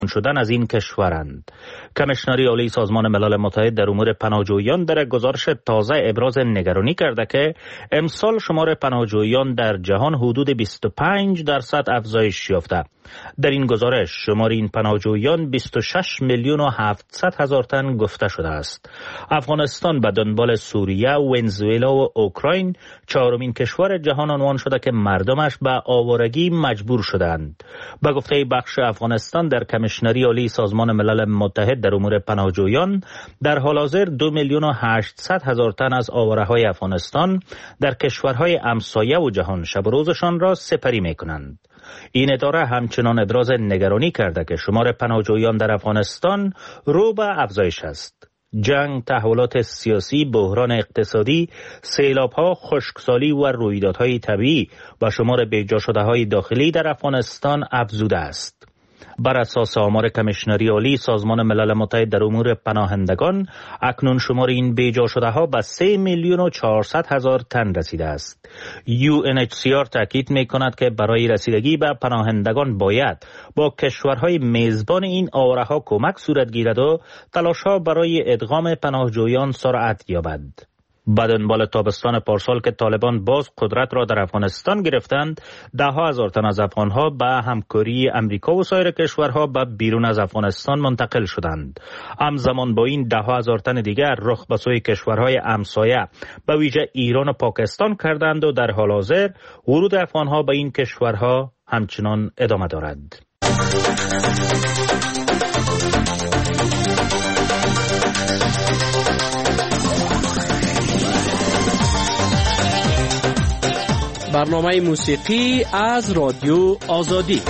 شدن از این کشورند. کمیشنری عالی سازمان ملل متحد در امور پناهجویان در گزارش تازه ابراز نگرانی کرده که امسال شمار پناهجویان در جهان حدود 25% افزایش یافته. در این گزارش شمار این پناهجویان 26 میلیون و 700 هزار تن گفته شده است. افغانستان به دنبال سوریه، ونزوئلا و اوکراین چهارمین کشور جهان عنوان شده که مردمش به آوارگی مجبور شدند. به گفته بخش افغانستان در کمیشنری عالی سازمان ملل متحد در امور پناهجویان، در حال حاضر 2 میلیون و 800 هزار تن از آواره‌های افغانستان در کشورهای همسایه و جهان شب و روزشان را سپری می‌کنند. این اداره همچنان ابراز نگرانی کرده که شمار پناهجویان در افغانستان رو به افزایش است. جنگ، تحولات سیاسی، بحران اقتصادی، سیلاب‌ها، خشکسالی و رویدادهای طبیعی و شمار بیجا شده‌های داخلی در افغانستان افزوده است. بر اساس آمار کمیشنری عالی سازمان ملل متحد در امور پناهندگان، اکنون شمار این بیجا شده ها به 3 میلیون و 400 هزار تن رسیده است. UNHCR تاکید می کند که برای رسیدگی به پناهندگان باید با کشورهای میزبان این آواره ها کمک صورت گیرد و تلاش ها برای ادغام پناهجویان سرعت یابد. به دنبال تابستان پارسال که طالبان باز قدرت را در افغانستان گرفتند، ده ها هزار تن از افغانها به همکاری امریکا و سایر کشورها به بیرون از افغانستان منتقل شدند. همزمان با این ده ها هزار تن دیگر رخ به سوی کشورهای همسایه به ویژه ایران و پاکستان کردند و در حال حاضر ورود افغانها به این کشورها همچنان ادامه دارد. برنامه موسیقی از رادیو آزادی.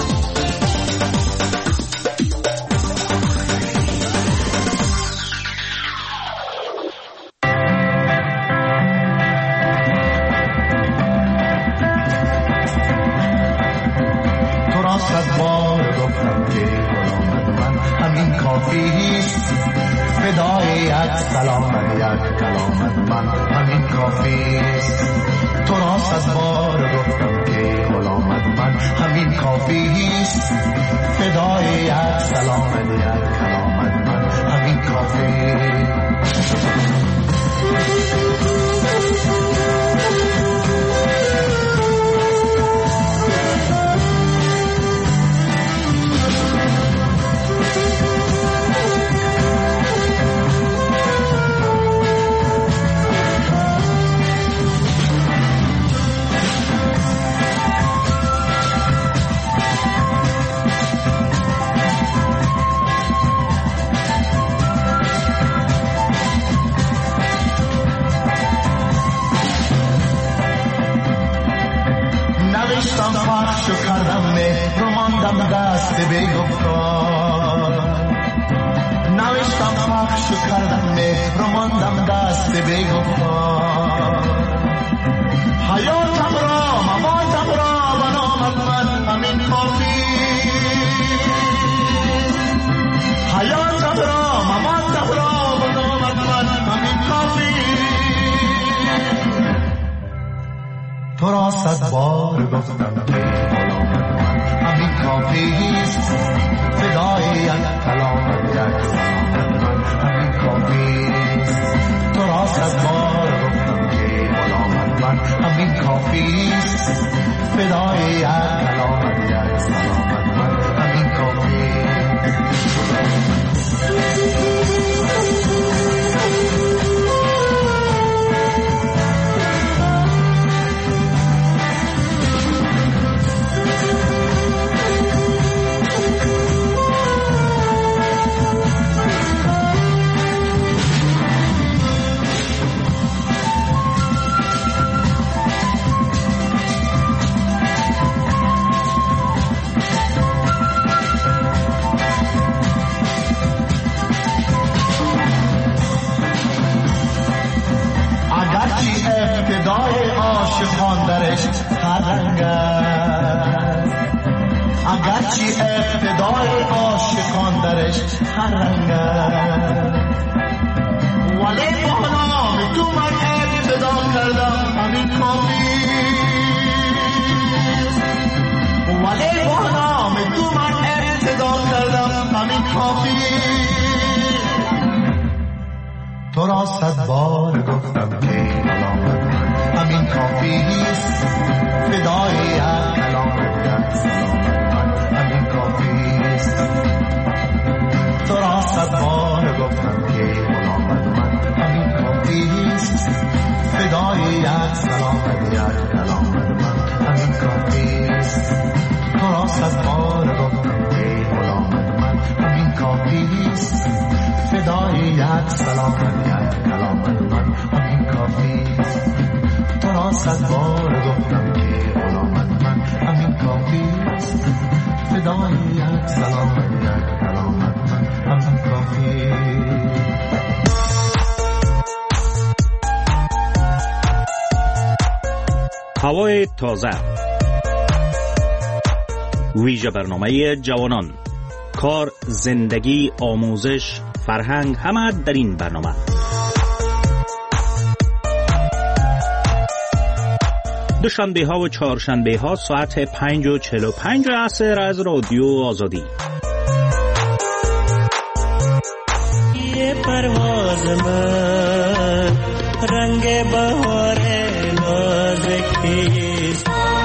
تو را صد بار گفتم که من همین کافیست، فدای یک سلام یک کلام من همین کافیست. تو را صد بار گفتم که غلامت من همین کافیست، فدای یک سلام یک کلامت من همین کافیست. پخشو کردم مهر و ماندم دست بیگفتار، نوشتم پخشو کردم مهر و ماندم دست بیگفتار. حیاتم را مماتم را و نامت من همین کافی، حیاتم را مماتم را و نامت من همین کافی. تو را صد بار گفتم که غلامت من همین کافیست، فدای یک کلام یک سلامت من همین کافیست. تو را صد بار گفتم که غلامت من همین کافیست، فدای یک کلام یک سلامت من همین کافیست. عاشقان درش هر رنگ است، اگرچه ابتدای عاشقان درش هر رنگ است، ولی با نام تو من ابتدا کردم همین کافیست، ولی با نام تو من ابتدا کردم همین همین کافی. تو را 100 بار گفتم که ملامت من همین کافیست، فدای یک کلامت سلامت من همین کافیست. تو را 100 بار گفتم که ملامت من همین کافیست، فدای یک سلامت یک کلامت من همین کافیست. تو را 100 بار گفتم که ملامت من همین کافیست، فدای یک سلامت یک کلامت من همین کافیست. تو را 100 بار گفتم که ملامت من همین کافیست، فدای یک سلامت یک کلامت من همین کافیست. هوای تازه، ویژه برنامه جوانان، کار، زندگی، آموزش، فرهنگ، همه در این برنامه. دوشنبه ها و چهارشنبه ها ساعت 5:45 عصر از رادیو آزادی. یہ پرواز من رنگ بهار نازکیست،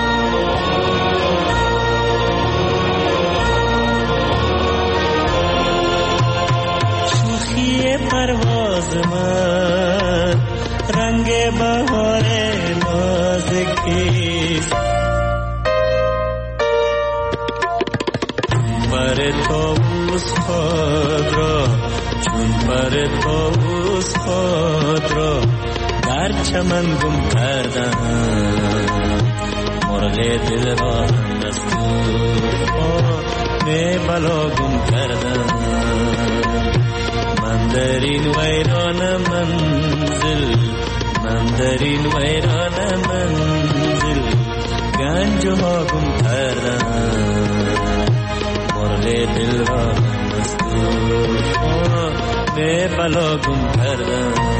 شوخی پرواز من رنگ بهار نازکیست. پر طاووس خود را چون پر طاووس خود را در چمن گم کردم، مرغ دل را از طوفان بلا گم کردم. من در این ویران منزل، من در این ویران منزل گنج ها گم کردم، مرغ دل را از طوفان بلا گم کردم.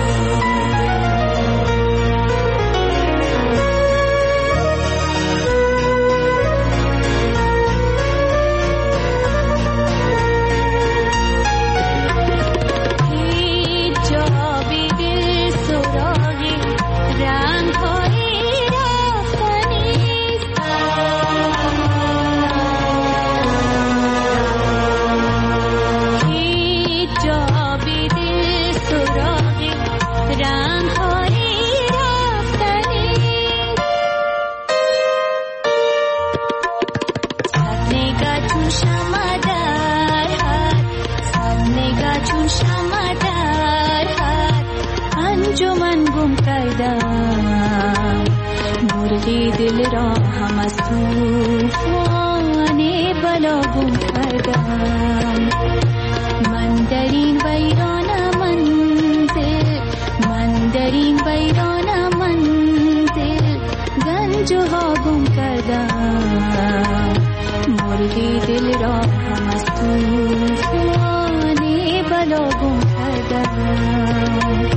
دل را هم از طوفان بلا گم کردم. من در این ویران منزل، من در این ویران منزل گنج ها گم کردم، مرغ دل را هم از طوفان بلا گم کردم.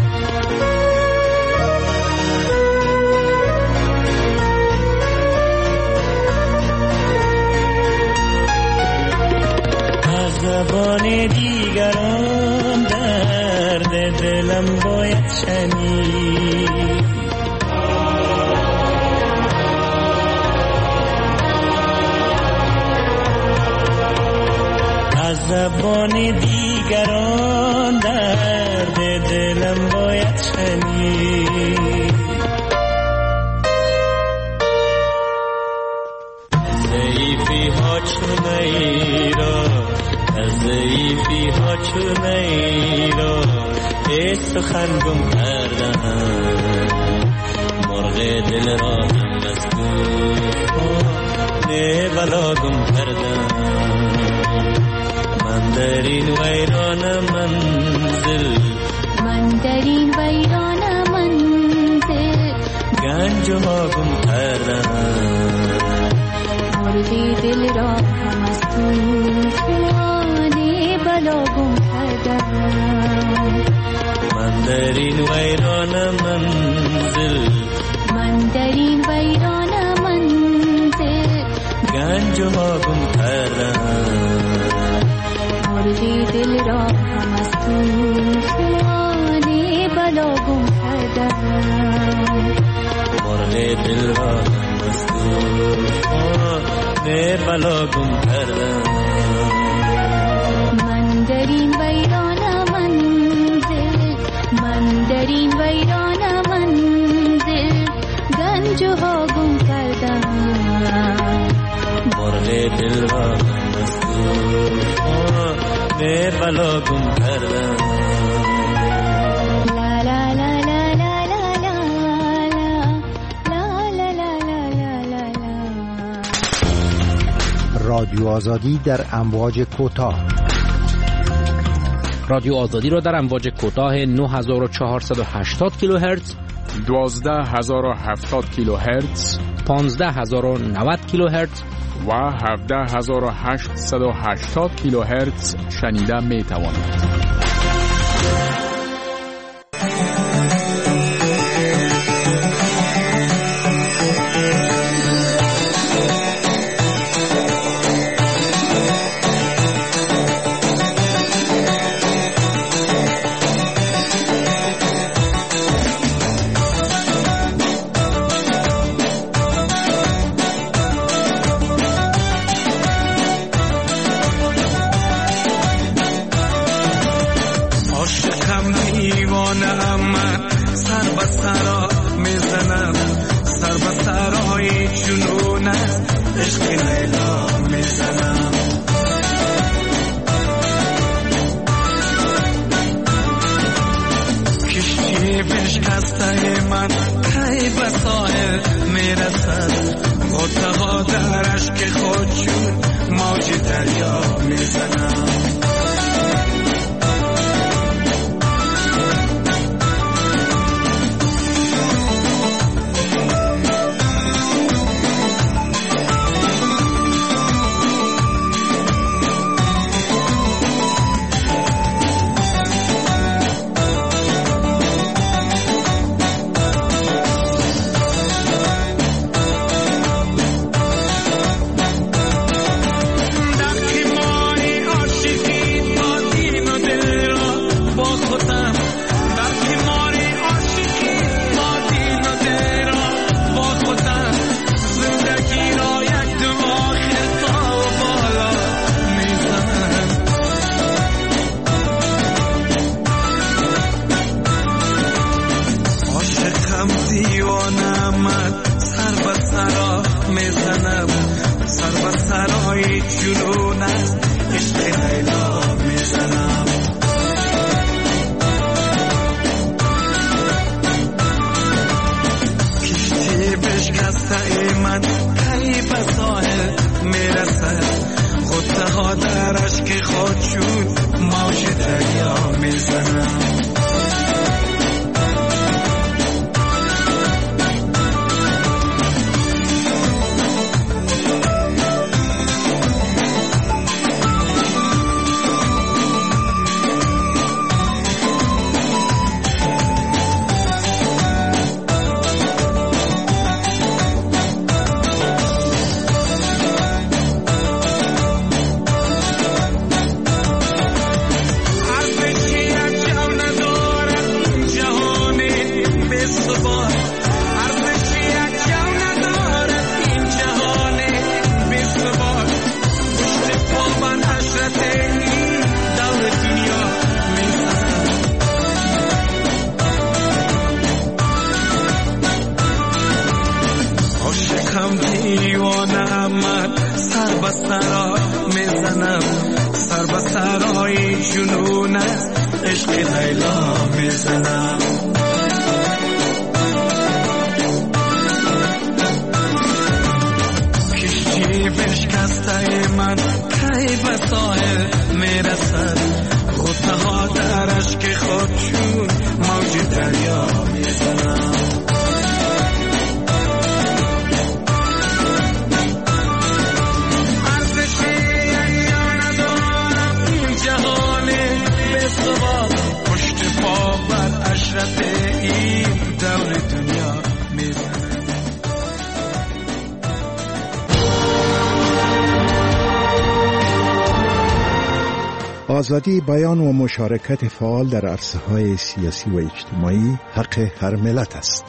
زبان دیگران درد دلم باید شنید، از زبان دیگران درد دلم باید شنید. ضعیفی ها چونه را، ضعیفی ها چونه را ای سخن گم کردم، مرغ دل را هم از طوفان بلا گم کردم. من در این ویران منزل، من در این ویران منزل گنج ها گم کردم، مرغ دل را هم از طوفان بلا گم کردم. من در این ویران منزل، من در این ویران منزل گنج ها گم کردم، مرغ دل را هم از طوفان بلا گم کردم مرغ دل را هم از طوفان بلا گم کردم من در این ویران منزل من در این ویران منزل گنج ها گم کردم مرغ دل را هم از طوفان بلا گم کردم رادیو آزادی در امواج کوتاه. رادیو آزادی را در امواج کوتاه 9480 کیلوهرتز، 12070 کیلوهرتز، 15090 کیلوهرتز و 17880 کیلوهرتز شنیده می توانید. آزادی بیان و مشارکت فعال در عرصه‌های سیاسی و اجتماعی حق هر ملت است.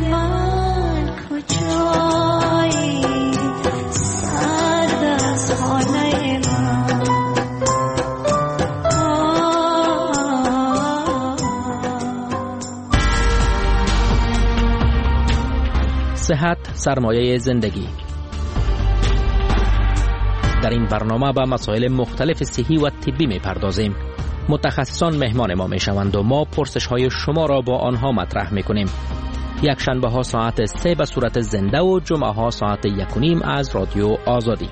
من کجایی سرد از خانه من. صحت سرمایه زندگی. در این برنامه به مسائل مختلف صحی و طبی می‌پردازیم. متخصصان مهمان ما میشوند و ما پرسش‌های شما را با آنها مطرح می‌کنیم. یک شنبه ها ساعت 3 به صورت زنده و جمعه ها ساعت 1:30 از رادیو آزادی.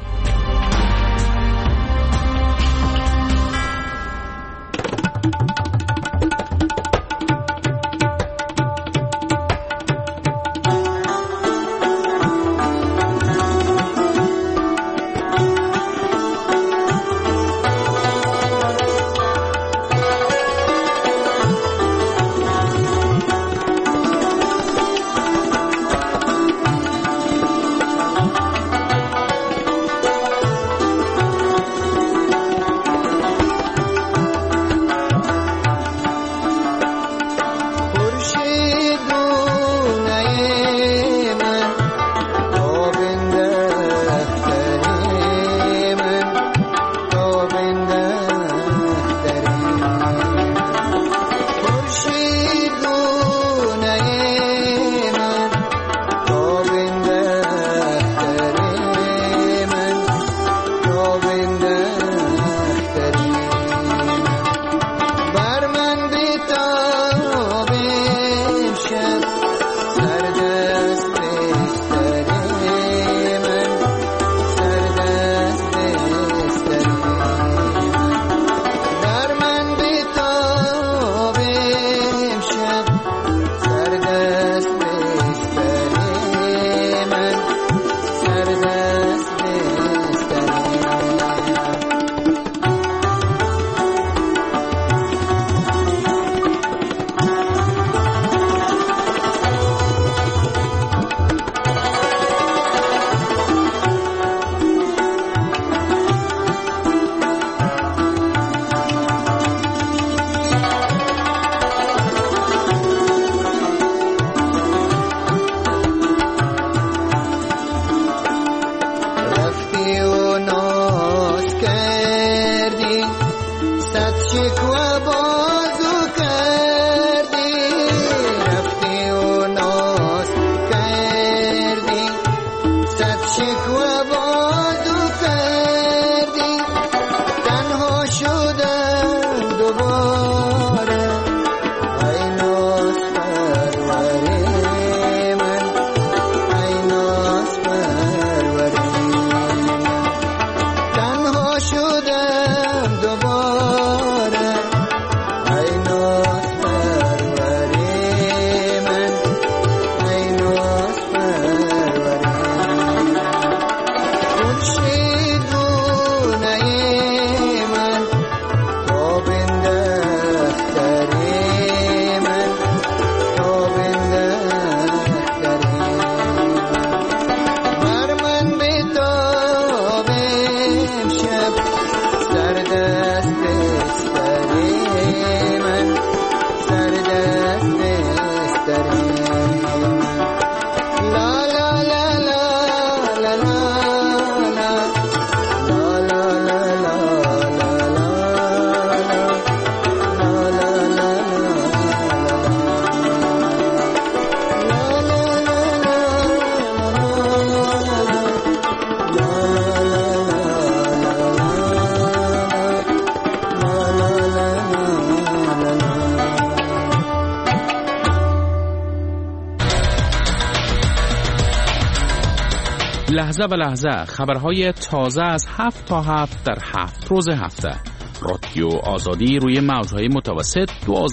لحظه به لحظه خبرهای تازه از 7 تا 7 در 7 روز هفته. رادیو آزادی روی موجهای متوسط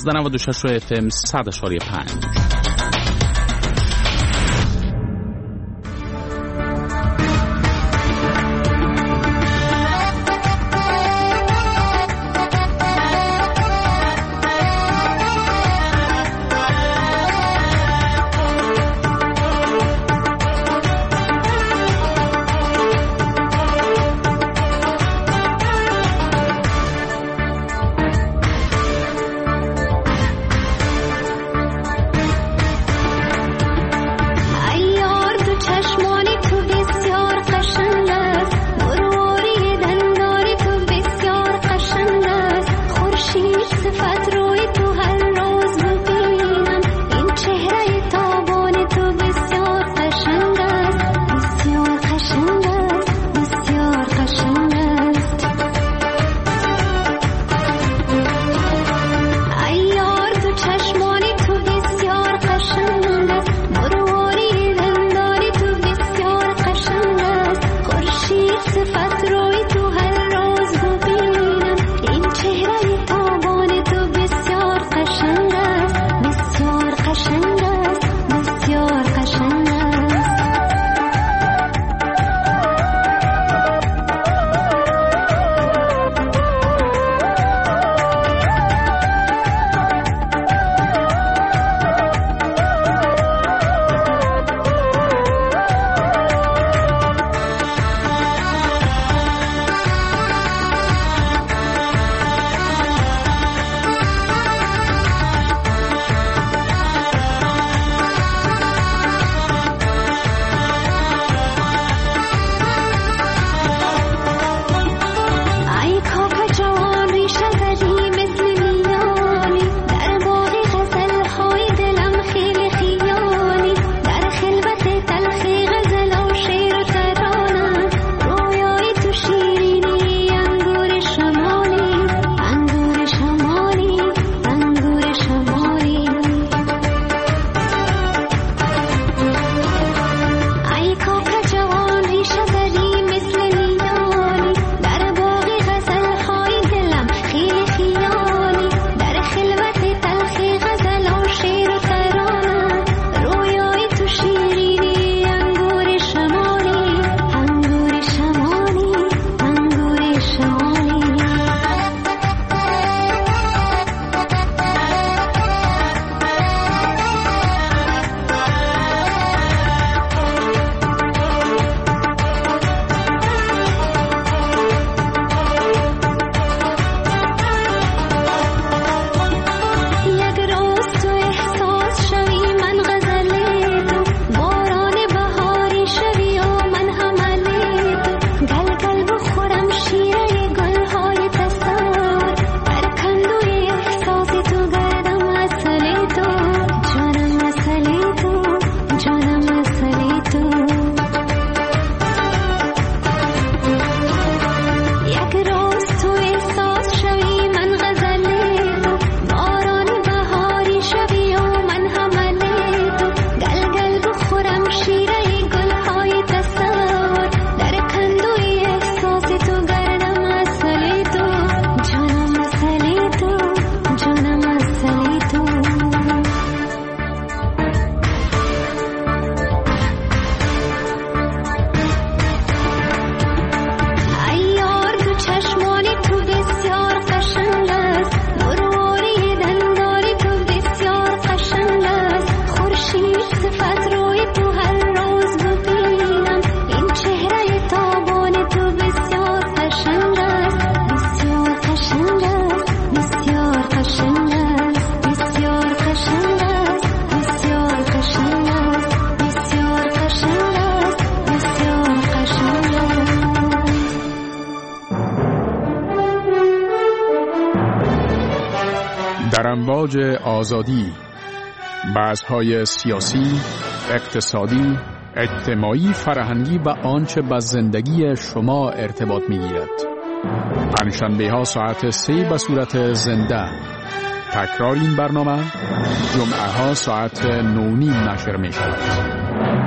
1296 FM 100.5. امواج آزادی، بحث‌های سیاسی، اقتصادی، اجتماعی، فرهنگی و آنچه با زندگی شما ارتباط می‌گیرد. پنجشنبه‌ها ساعت 3 به صورت زنده. تکرار این برنامه جمعه‌ها ساعت 9:30 نشر می‌شود.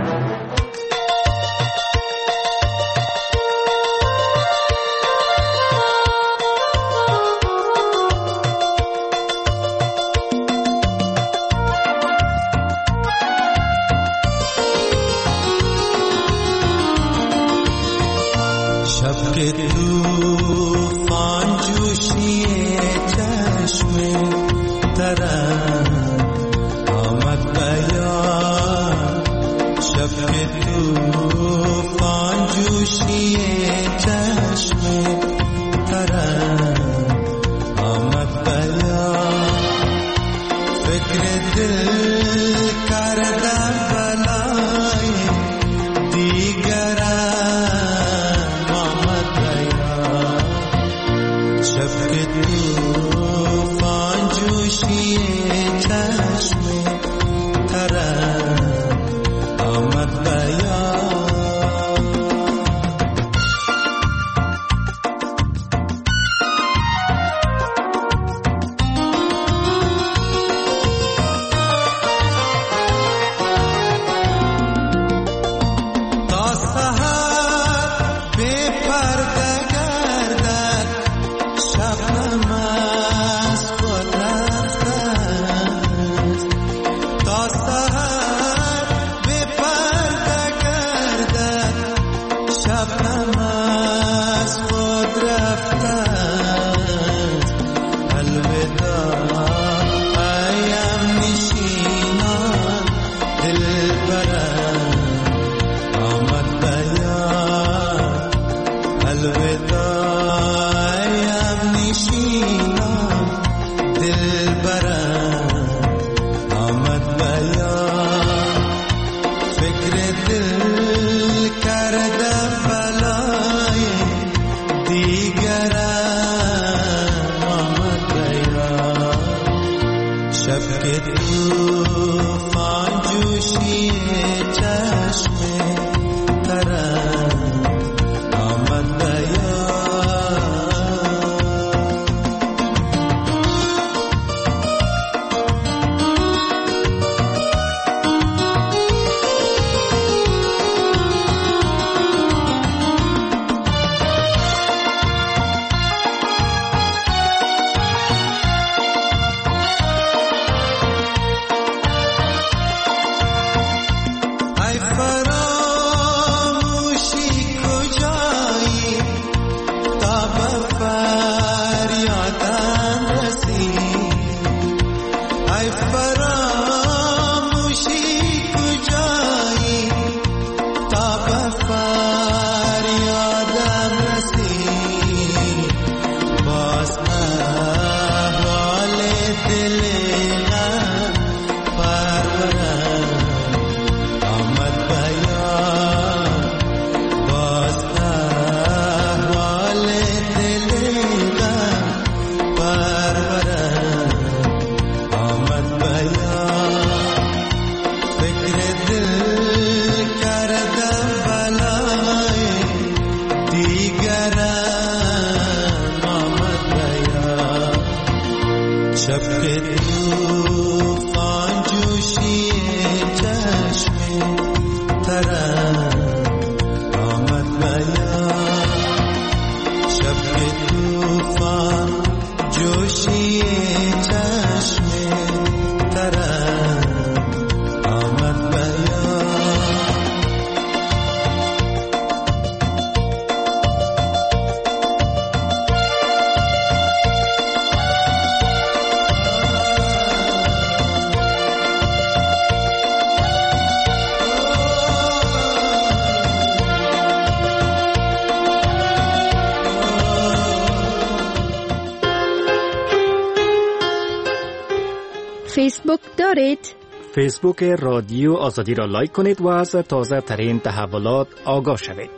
فیسبوک دارید؟ فیسبوک رادیو آزادی را لایک کنید و از تازه ترین تحولات آگاه شوید.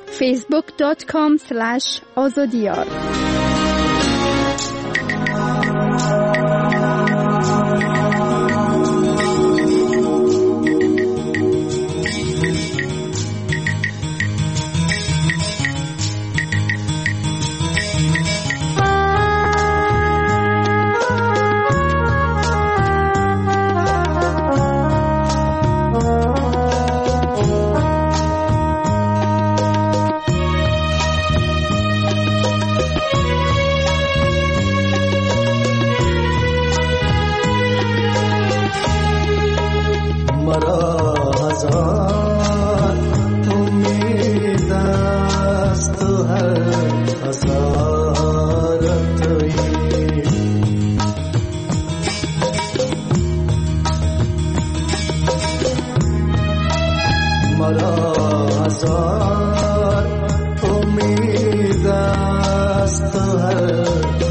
facebook.com/azadiyar مرا هزار امید است و هر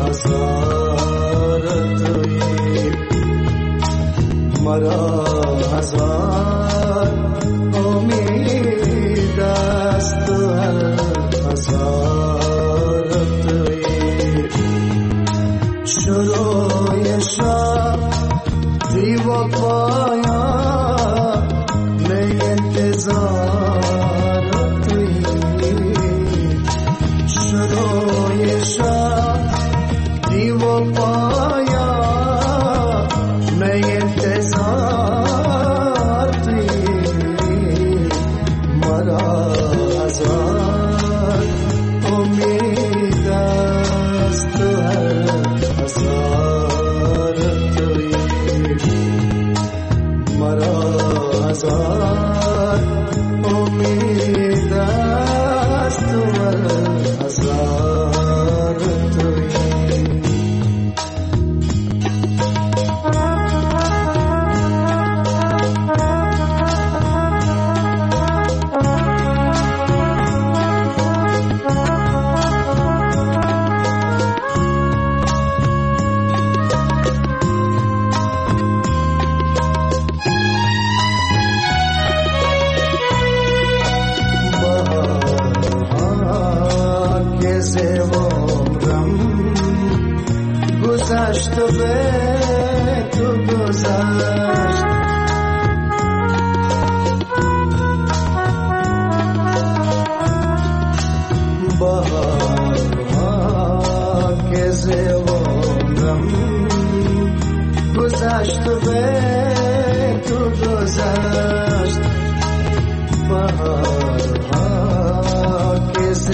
هزار تویی مرا هزار امید است و هر هزار تویی شروع شب دیو پایان می انتظار تویی شروع شب دیو پایان می انتظار تویی مرا هزار امید است و هر هزار تویی مرا هزار امید است و هر هزار تویی گذشت و به تو گذشت بهارها که ز عمرم گذشت و به تو گذشت بهارها که ز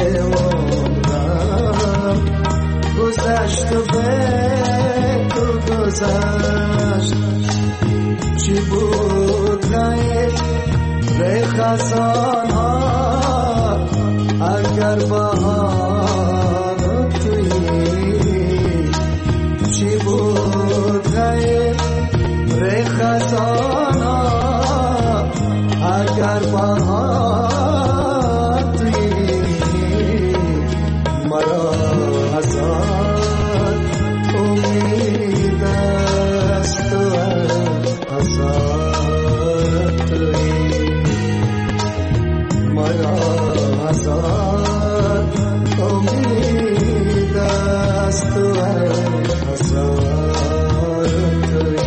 عمرم گذشت و به تو گذشت چی بود غیر خزان ها اگر بهار تویی چی بود غیر خزان ها اگر بهار تویی مرا هزار امید است و هزار تویی مرا هزار امید است و هزار تویی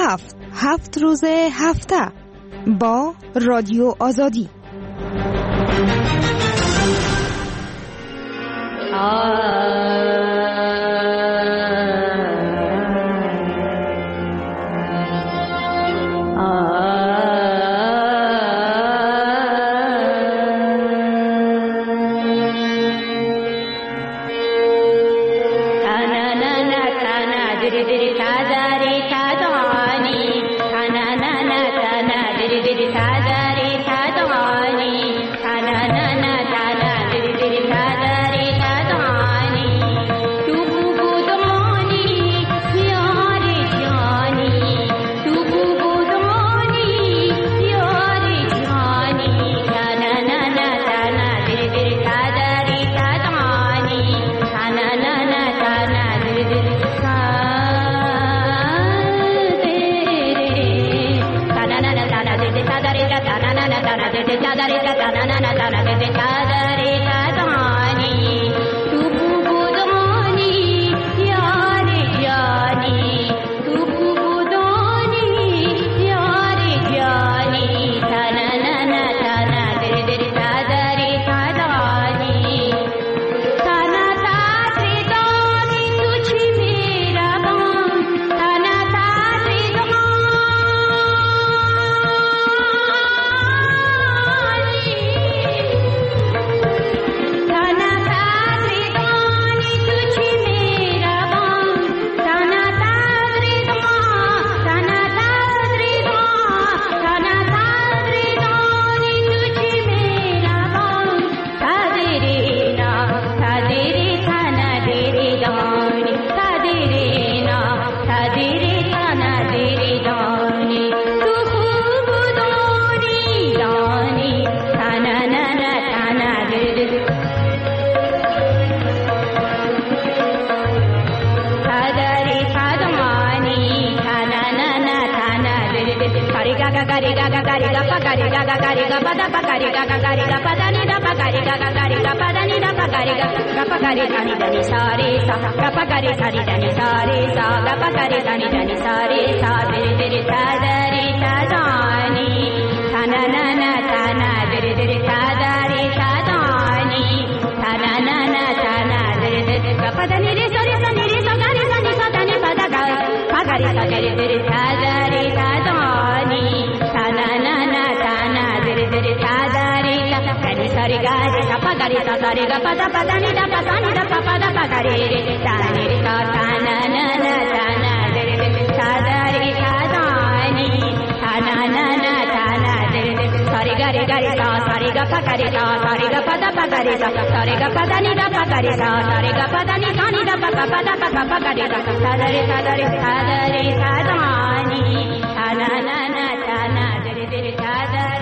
7 روز هفته با رادیو آزادی. Sa